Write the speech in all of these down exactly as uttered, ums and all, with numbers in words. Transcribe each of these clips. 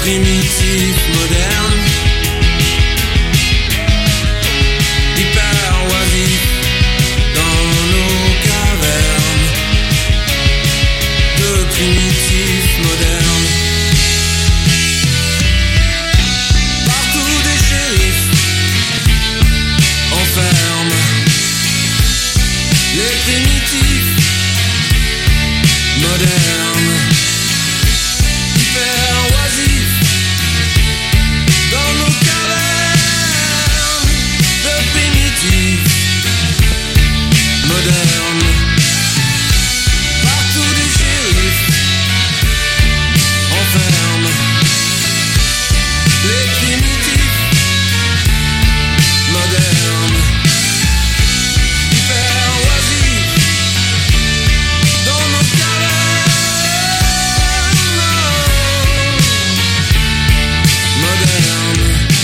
primitif moderne, hyper oisif dans nos cavernes, de primitif moderne. Partout des shérifs enferment les primitifs modernes, hyper oisifs dans nos cavernes, de primitifs modernes. Partout des shérifs enferment les primitifs modernes, hyper oisifs dans nos cavernes modernes.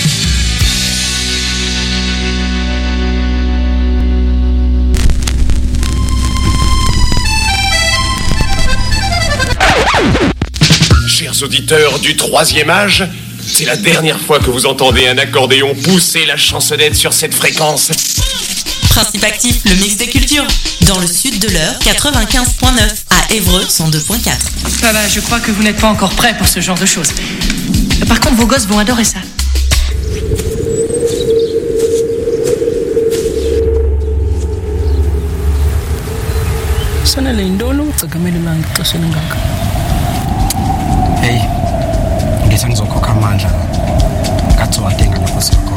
Chers auditeurs du troisième âge, c'est la dernière fois que vous entendez un accordéon pousser la chansonnette sur cette fréquence. Principe actif, le mix des cultures. Dans le sud de l'heure, quatre-vingt-quinze virgule neuf. À Évreux, cent deux virgule quatre. Papa, je crois que vous n'êtes pas encore prêt pour ce genre de choses. Par contre, vos gosses vont adorer ça. Hey, ngithi ngizokhokha amandla ngathi wadenga lapho sikhona.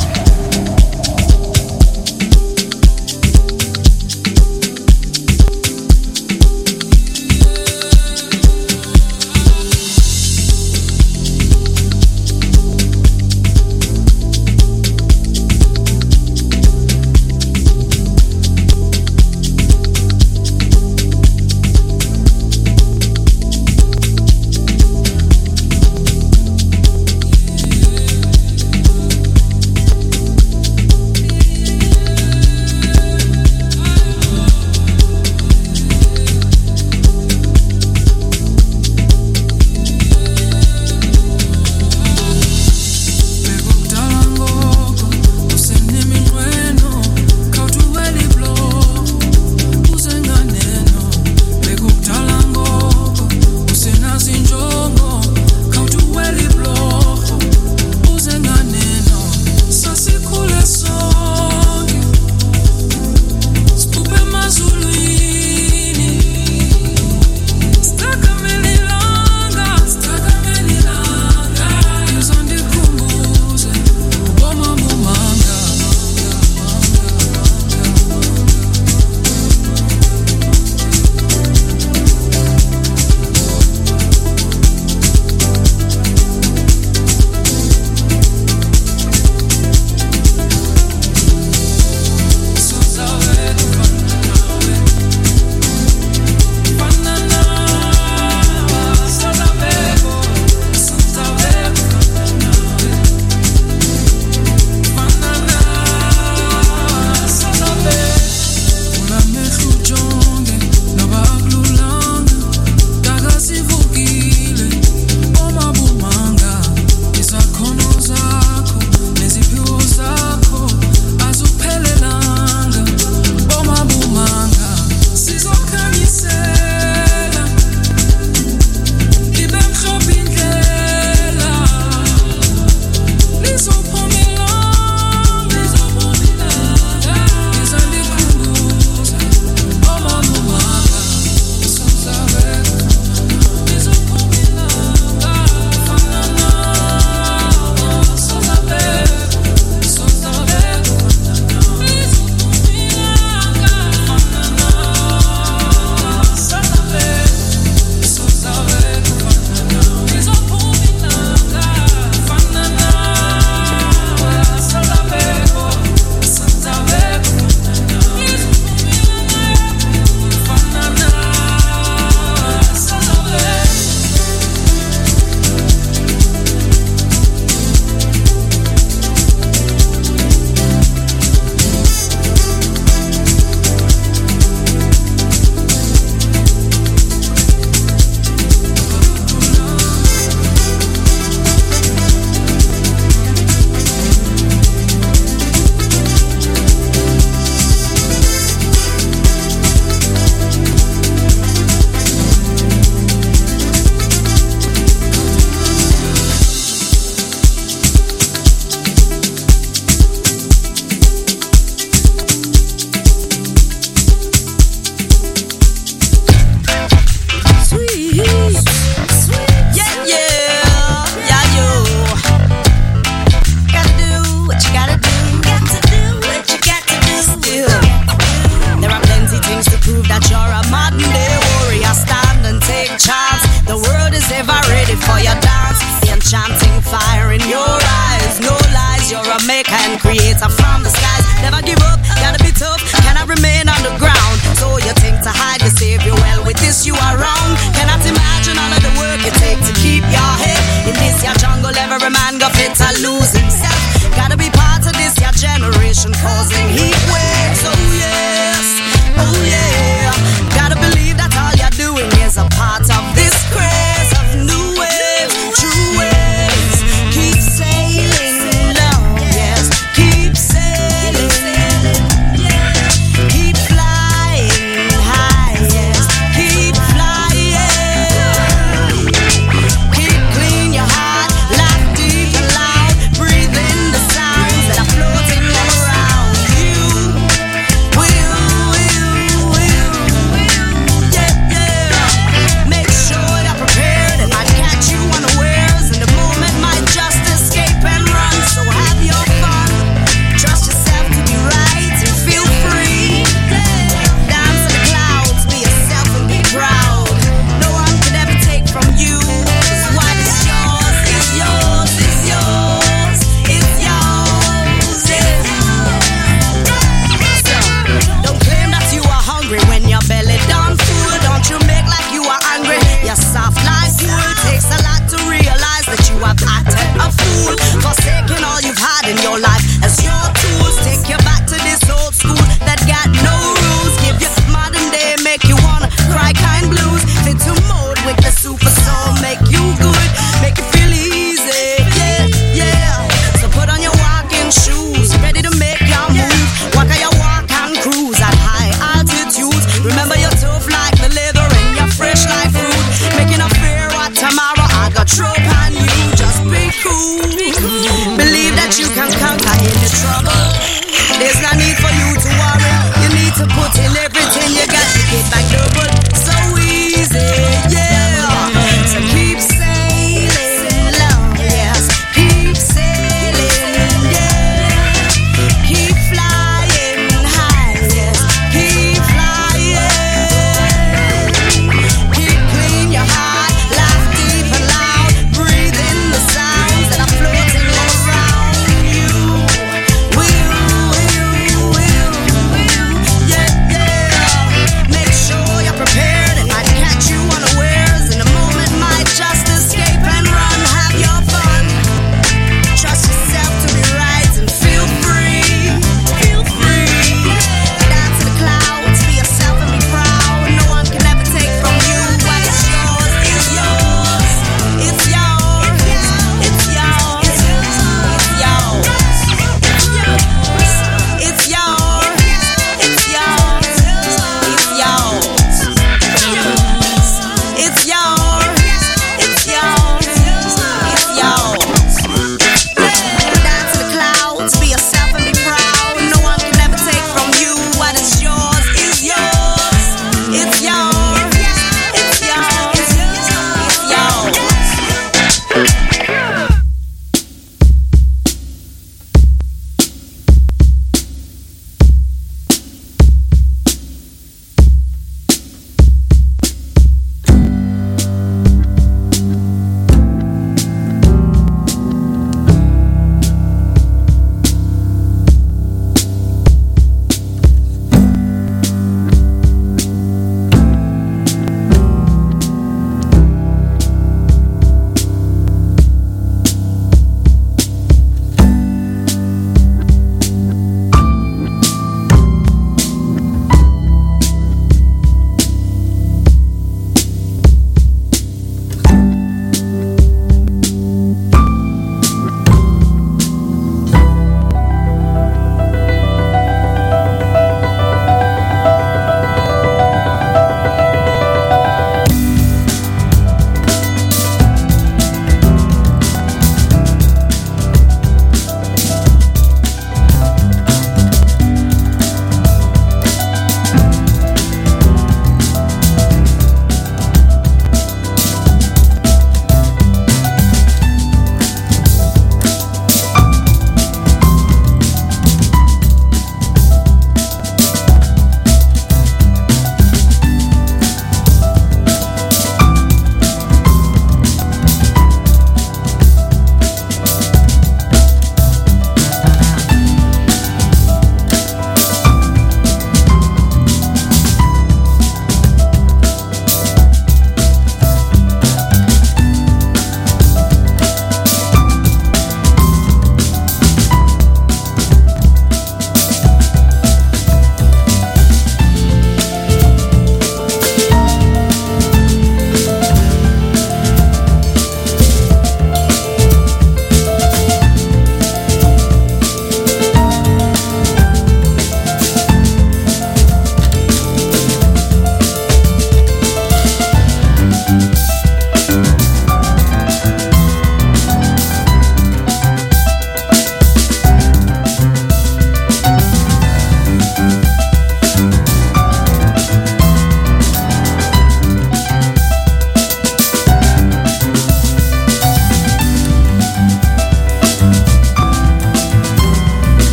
creator from the skies. Never give up, gotta be tough, cannot remain on the ground. So you think to hide your savior, well with this you are wrong. Cannot imagine all of the work it takes to keep your head in this your jungle. Every man go fit to lose himself. Gotta be part of this your generation causing heat waves. Oh yes, oh yeah. Gotta believe that all you're doing is a part of this craze of new waves, true waves. Keep sailing, love, yes, keep sailing.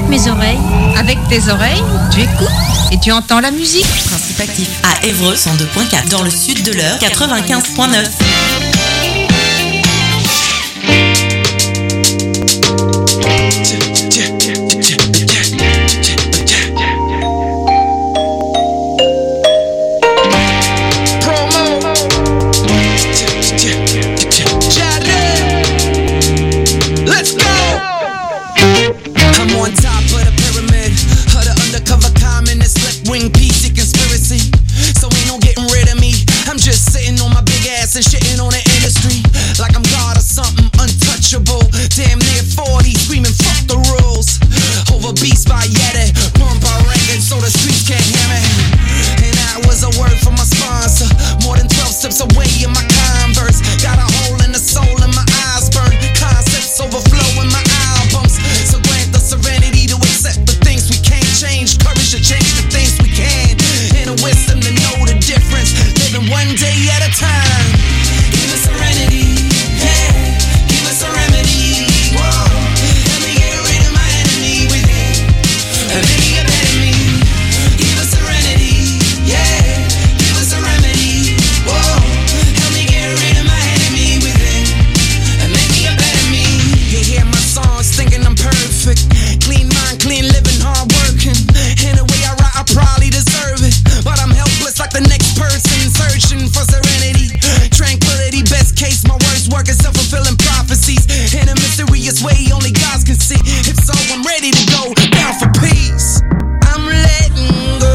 mes oreilles. Avec tes oreilles, tu écoutes et tu entends la musique. Principe actif à Évreux cent deux point quatre. Dans le sud de l'Eure quatre-vingt-quinze point neuf. And shitting on the industry like I'm God or something untouchable. Damn near forty, screaming fuck the rules. Over beats by Yeti, pump our records so the streets can't hear me. And that was a word from my sponsor. More than twelve steps away in my Converse. Got a hole in the soul and my eyes burn. Concepts overflow in my albums. So grant the serenity to accept the things we can't change. Courage to change the things we can. And the wisdom to know the difference. Living one day at a time. Give us serenity, yeah. Give us a remedy, whoa. Let me get rid of my enemy within. And maybe a better me. Give us serenity, yeah. Give us a remedy, whoa. Help me get rid of my enemy within. And maybe a better me. You hear my songs thinking I'm perfect. Clean mind, clean living, hard working. And the way I write, I probably deserve it. But I'm helpless like the next person searching for serenity. Tranquility, best case, my words work as self-fulfilling prophecies. In a mysterious way, only God can see. If so, I'm ready to go down for peace. I'm letting go,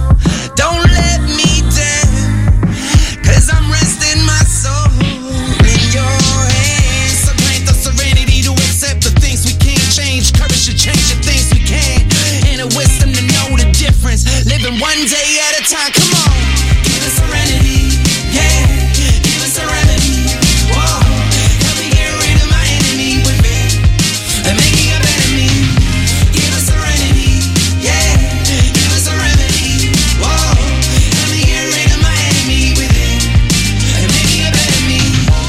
don't let me down. Cause I'm resting my soul in your hands. So grant the serenity to accept the things we can't change. Courage to change the things we can. And the wisdom to know the difference. Living one day at a time, come on. Give us serenity, yeah. Give us a remedy, whoa. Help me get rid of my enemy within. And make me a better me. Give us serenity, yeah. Give us a remedy, whoa. Help me get rid of my enemy within. And make me a better me.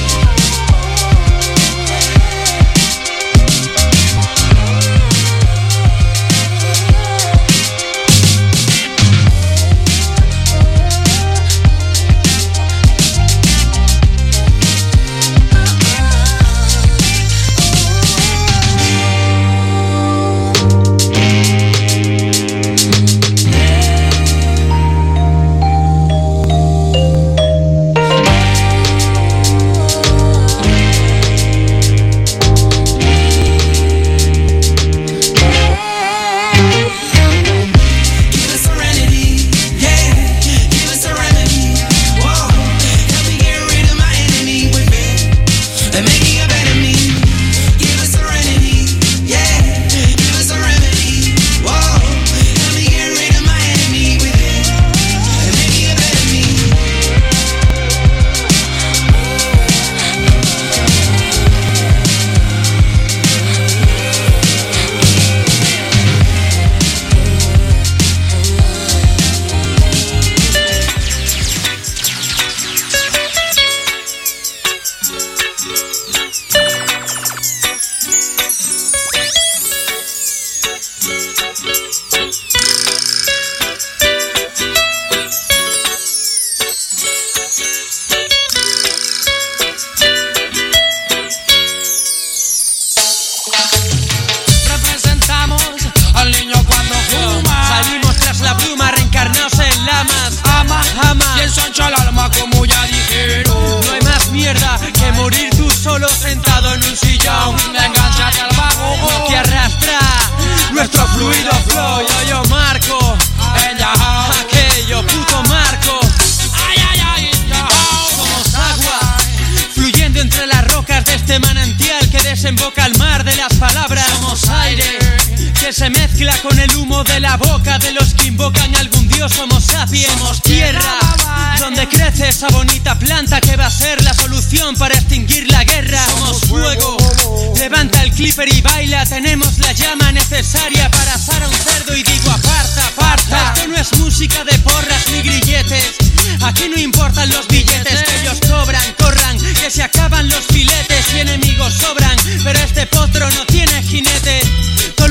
Desemboca al mar de las palabras. Somos aire que se mezcla con el humo de la boca de los que invocan a algún dios. Somos sapiens. Somos tierra donde crece esa bonita planta que va a ser la solución para extinguir la guerra. Somos fuego. Levanta el clipper y baila. Tenemos la llama necesaria para asar a un cerdo. Y digo aparta, aparta. Esto no es música de porras ni grilletes. Aquí no importan los billetes, que ellos cobran, corran, que se acaban los filetes y enemigos sobran. Pero este potro no tiene jinete. Todo el mundo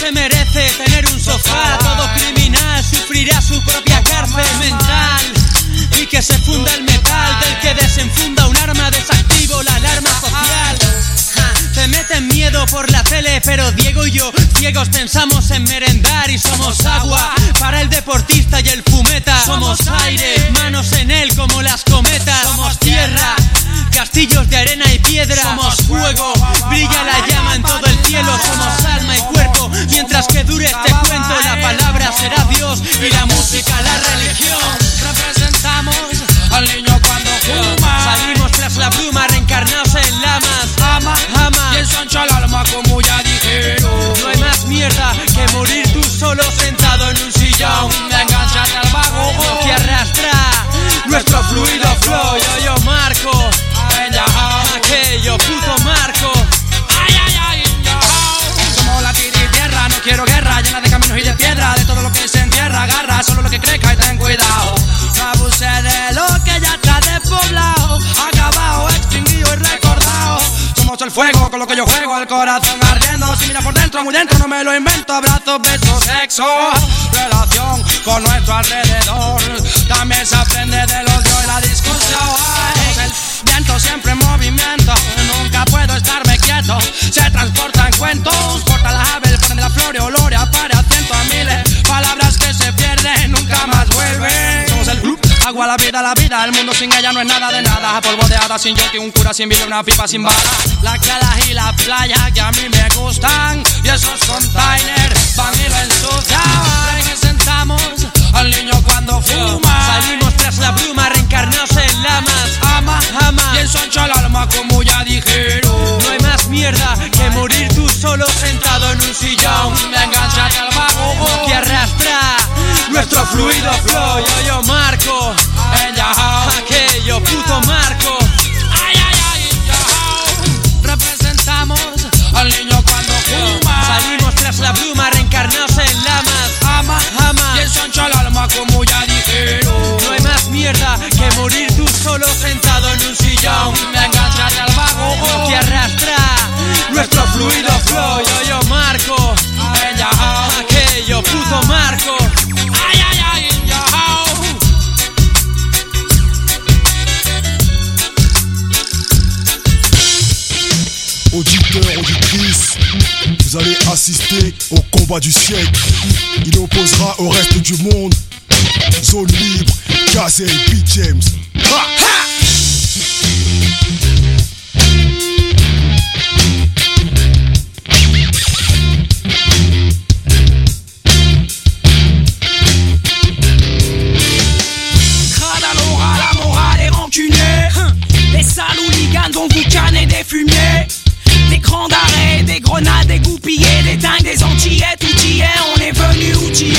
se merece tener un sofá. Todo criminal sufrirá su propia cárcel mental. Y que se funda el metal del que desenfunda un arma. Desactivo la alarma social. Te meten miedo por la tele, pero Diego y yo ciegos pensamos en merendar y somos agua para el deportista y el fumeta. Somos aire, manos en él como las cometas. Somos tierra, castillos de arena y piedra. Somos fuego, brilla la llama en todo el cielo. Somos alma y cuerpo, mientras que dure este cuento. La palabra será Dios y la música la religión. Representamos al niño cuando fuma. Salimos tras la bruma, reencarnados en lamas. Ama, ama y ensancha el alma como ya dijeron. No hay más mierda que morir tú solo sentado en un sillón. Enganchate al vago lo que arrastra nuestro fluido flow. Yo, yo, Marco, aquello, puto Marco. Ay, ay, ay, yo. Somos la tierra y tierra, no quiero guerra, llena de caminos y de piedra. De todo lo que se entierra, agarra solo lo que crezca y ten cuidado. No abuse de lo que ya está despoblado, acabado, extinguido y recordado. Somos el fuego con lo que yo juego, el corazón ardiendo. Si mira por dentro, muy dentro, no me lo invento. Abrazos, besos, sexo, relación con nuestro alrededor. También se aprende del odio y la discusión. El viento siempre en movimiento, nunca puedo estarme quieto. Se transporta en cuentos, porta las aves, ponen de la flor y olor. Apare a cientos a miles, palabras que se pierden, nunca más vuelven. Somos el club, agua, la vida, la vida. El mundo sin ella no es nada de nada. A polvo de hada, sin yoki, un cura sin vida, una pipa sin bala. Las calas y la playa que a mí me gustan, y esos containers van y lo ensucian. Representamos al niño cuando fuma. Salimos tras la bruma, reencarnados en lamas. Ama, ama y ensancha el alma como ya dijeron. No hay más mierda que morir tú solo sentado en un sillón. Enganchate al vago lo que arrastra nuestro fluido flow. Yo, yo, Marco, aquello, puto Marco. Ay, ay, ay, yo. Representamos al niño cuando fuma. Salimos tras la bruma, reencarnados en lamas. Ama, ama y ensancha el alma como ya dijeron. No hay más mierda que morir tú solo sentado en un sillón. Enganchate al vago lo que arrastra nuestro fluido flow. Yo, yo, Marco, aquello, puto Marco. Ay, ay, ay, yo. Auditeurs, auditrices, vous allez assister au combat du siècle. Il opposera au reste du monde. Zone libre, Gazelle, Beat James. Ha, ha! La morale est rancunier. Les sales hooligans dont vous cannez des fumiers. Des crans d'arrêt, des grenades dégoupillées, des dingues, des antillais, tout y est, on est venu outiller.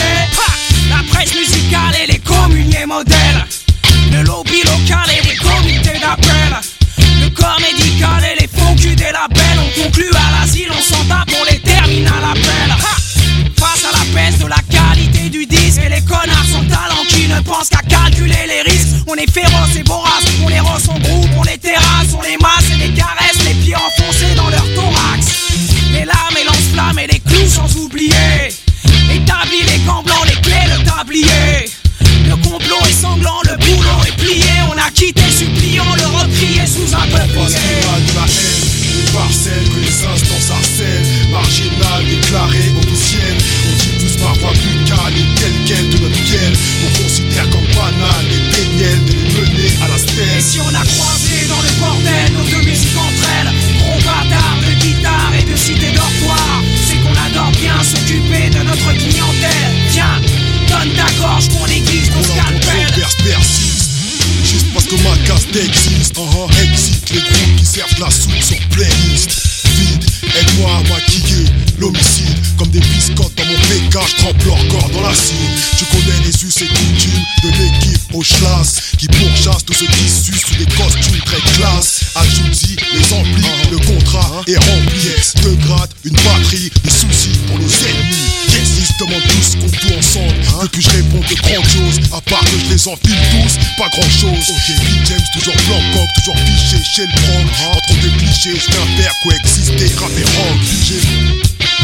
La presse musicale et les communiers modèles. Le lobby local et les comités d'appel. Le corps médical et les faux culs des labels. On conclut à l'asile, on s'en tape, on les termine à l'appel. Face à la peste de la qualité du disque, et les connards sans talent qui ne pensent qu'à calculer les risques. On est féroce et vorace, on les rosse en groupe, on les terrasse, on les masse et les caresse, les pieds enfoncés dans leur thorax. Les lames et lance-flammes et les clous sans oublier. Établis les gants blancs, les clés, le tablier. Le complot est sanglant, le boulot est plié. On a quitté suppliant, le recrié sous un peuplier. De la haine, une parcelle que les instances harcèlent. Marginal, déclaré, officiel. On dit tous ma voix plus calme et telle quelle de notre gueule. On considère comme banal les péniels de les mener à la stèle. Et si on a croisé dans le bordel nos deux musiques entre elles, gros bâtard de guitare et de cité dortoir, c'est qu'on adore bien s'occuper de notre clientèle. Tiens, donne ta gorge qu'on aiguise ton scalpel. Persiste, juste parce que ma caste existe. uh-huh. Existe les groupes qui servent la soupe sur playlist. Vite, aide-moi à maquiller l'homicide. Comme des biscottes dans mon P K, je trempe leur corps dans l'acide. Tu connais les us et coutumes de l'équipe au schlass, qui pourchasse tous ceux qui sucent sous des costumes très classe. Ajouti, les amplis, le contrat est rempli. Yes, deux grades, une batterie, des soucis pour nos ennemis. Yes, ils se demandent tous qu'on tout ensemble. Depuis je réponds de grandiose, à part que je les enfile tous, pas grand chose. Ok, Beat James, toujours blanc coq, toujours fiché chez le prendre. Entre deux clichés, je viens faire coexister, rap et rock.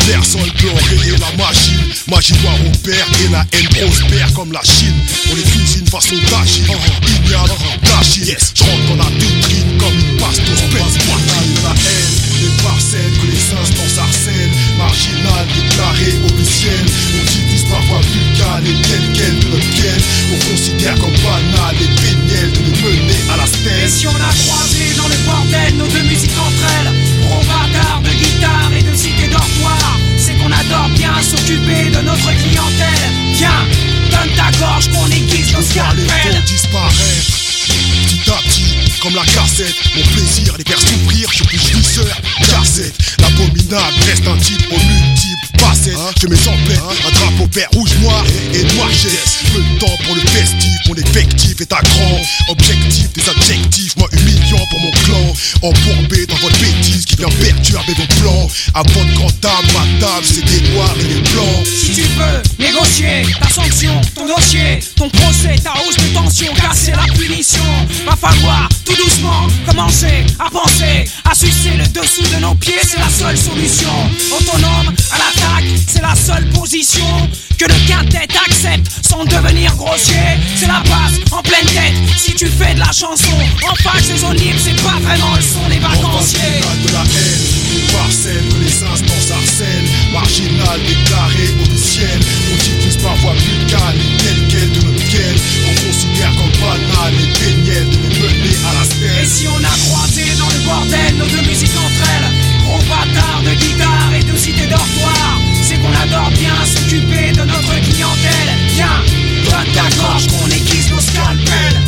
L'air sol blanc rayé la machine. Magie doit repère et la haine prospère comme la Chine. On les cuisine façon d'agir. Ignabre, d'agir. Yes, je rentre dans la doctrine comme une passe au space. De la haine, les parcelles que les instances harcèlent. Marginal, déclaré, officiel. On divise par voie vulgale et tel quel de notre quel. On considère comme banal et péniel de nous mener à la stèle. Et si on a croisé dans le bordel nos deux musiques entre elles, gros bâtard de guitare et de cité dortoir, c'est qu'on adore bien s'occuper de notre clientèle. Viens, donne ta gorge qu'on aiguise nos scalpels. Disparaître petit à petit, comme la cassette. Mon plaisir, les faire souffrir, je suis glisseur, cassette. L'abominable reste un type aux multiples facettes. Hein? Je mes emplettes, hein? Un drapeau vert, rouge, noir et, et noir geste. Peu de temps pour le festif, mon effectif est à grand. Objectif des adjectifs, moi humiliant pour mon clan. Embourbé dans votre bêtise qui vient perturber vos plans. À votre grande table, ma table, c'est des noirs et des blancs. Si tu veux négocier ta sanction, ton dossier, ton procès, ta hausse de tension, casser la punition, va falloir tout doucement commencer à penser, à sucer le dessous de nos pieds, c'est la seule solution. Autonome à l'attaque, c'est la seule position que le quintet accepte sans devenir grossier. C'est la base en pleine tête. Si tu fais de la chanson en face des zones libres, c'est pas vraiment le son des vacanciers. De la haine, une parcelle que les instances harcèlent. Marginal, déclaré, officiel. On diffuse par voie vulgale et tel quel de notre quel. On considère comme banal et péniel de nous mener à la stèle. Et si on a croisé dans le bordel nos deux musiques entre elles, gros bâtard de guitare et de cité dortoir, c'est qu'on adore bien s'occuper de notre clientèle. Viens, donne ta gorge qu'on aiguise nos scalpels.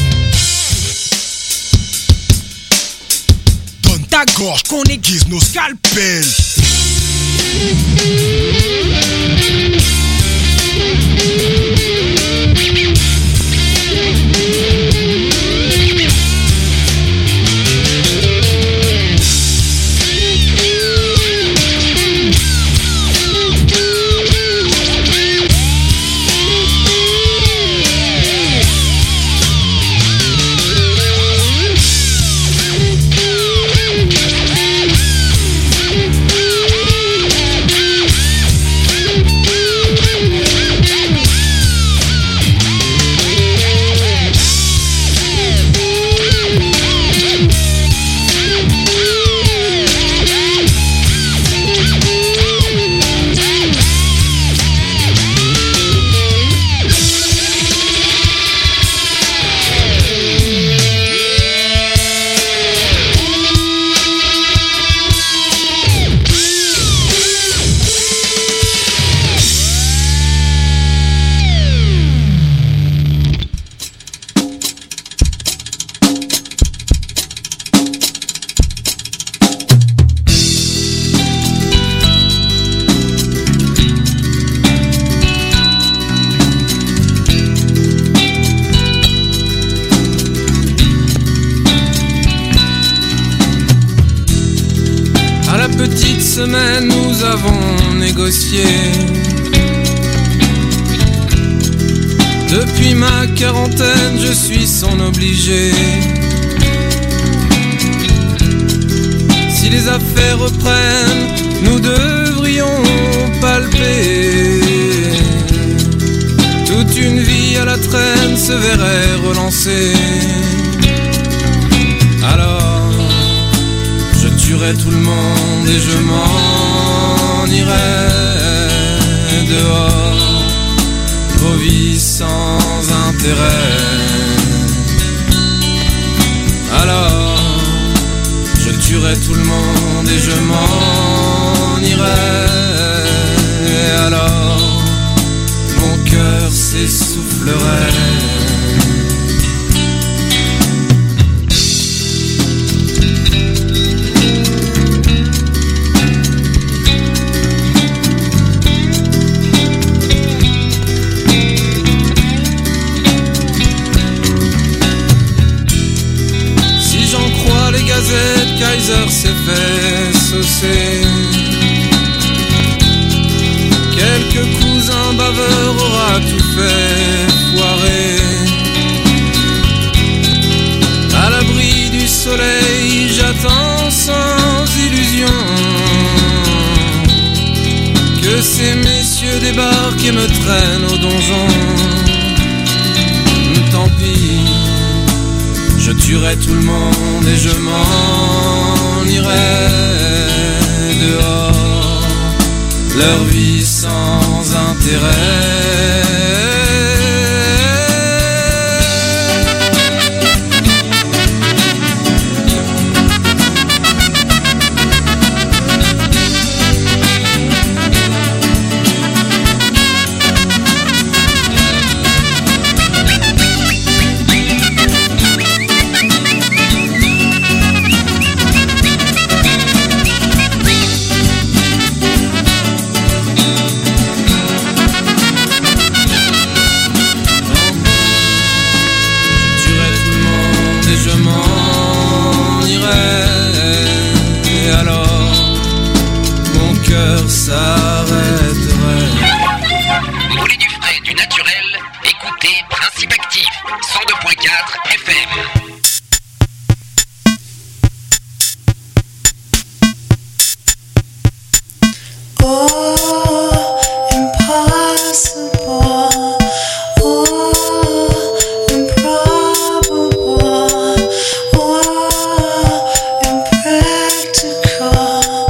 Donne ta gorge qu'on aiguise nos scalpels. Semaine, nous avons négocié. Depuis ma quarantaine, je suis son obligé. Si les affaires reprennent, nous devrions palper. Toute une vie à la traîne se verrait relancer. Alors je tuerai tout le monde et je m'en irai dehors, vos vies sans intérêt. Alors, je tuerai tout le monde et je m'en irai. Et alors, mon cœur s'essoufflerait. Kaiser s'est fait saucer. Quelques cousins baveurs aura tout fait foirer. À l'abri du soleil, j'attends sans illusion débarque et me traîne au donjon. Tant pis, je tuerai tout le monde et je m'en irai dehors. Leur vie sans intérêt. Je m'en irai, et alors mon cœur s'arrêterait. Vous voulez du frais, du naturel? Écoutez Principe Actif, cent deux point quatre F M.